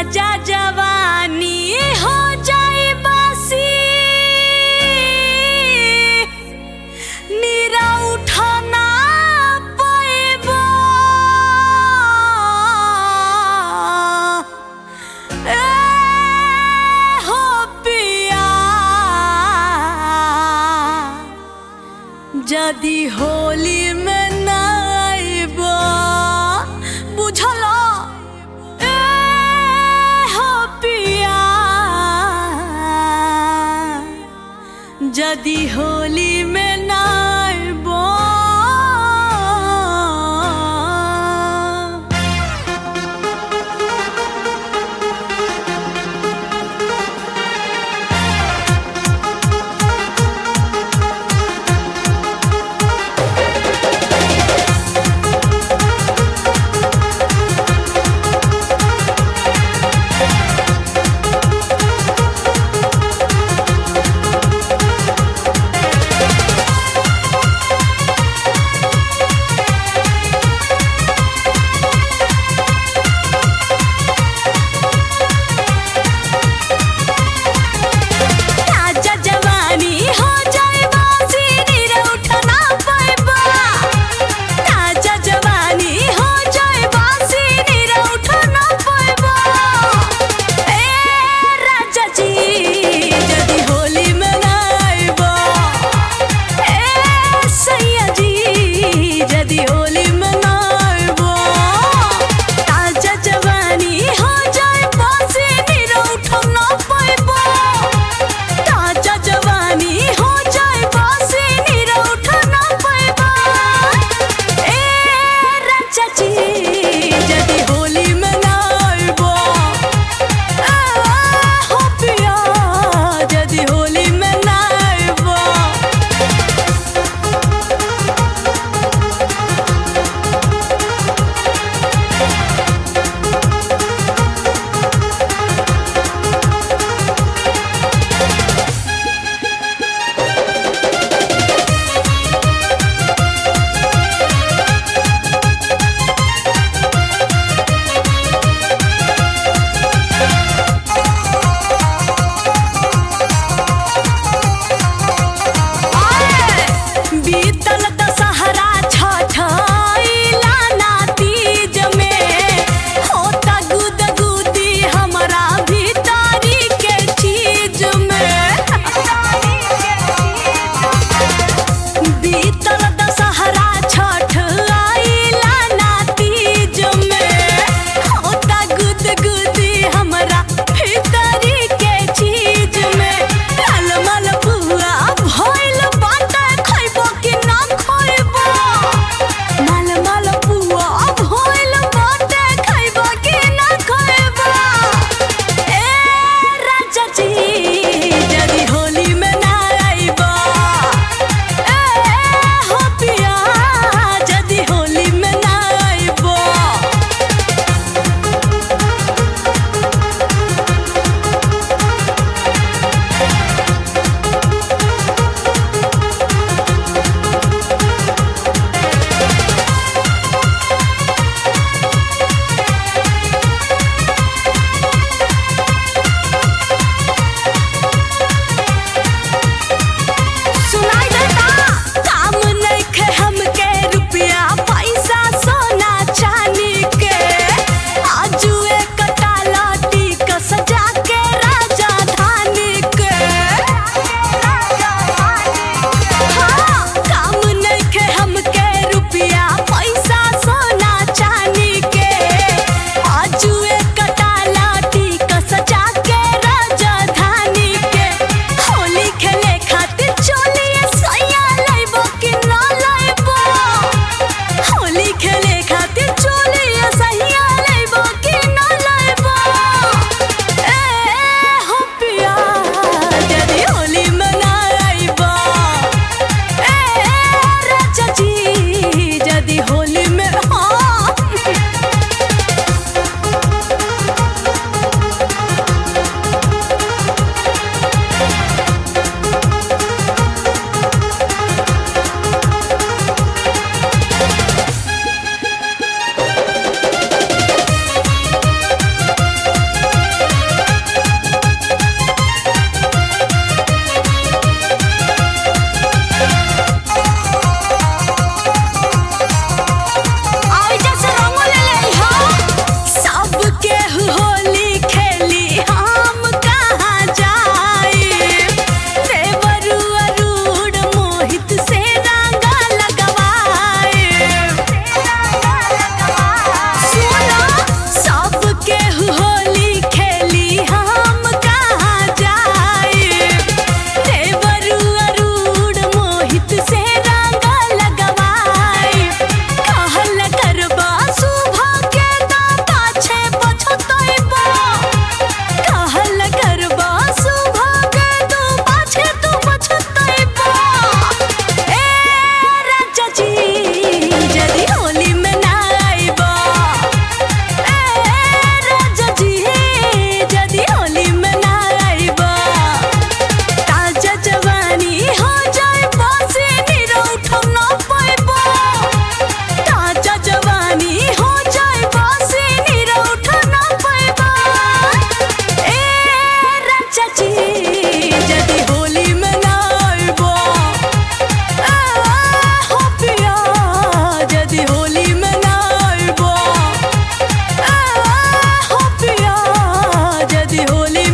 ताजा जवानी हो जाए बासी नीरा उठाना पाएबा ए हो पिया जदी होली में ना आइबा बुझलो जदी होली में ना आइबो केहू होली खेली हम कहाँ जाए देवरू अरूण मोहित से रंग लगवाए कहल करबा सुबह के ना पाछे पछतैबा कहल करबा सुबह के तू पाछे तू पछतैबा ए राजा जी जदी होली में ना आइबा राजा जी जदी होली में ना आइबा ताजा जवानी हो जाए बासे निरौठ न पाइबा ताजा जवानी हो जाए बासे निरौठ न पाइबा ए राजा जी जदी होली में ना आइबा हो पिया जदी होली में ना आइबा हो पिया जदी होली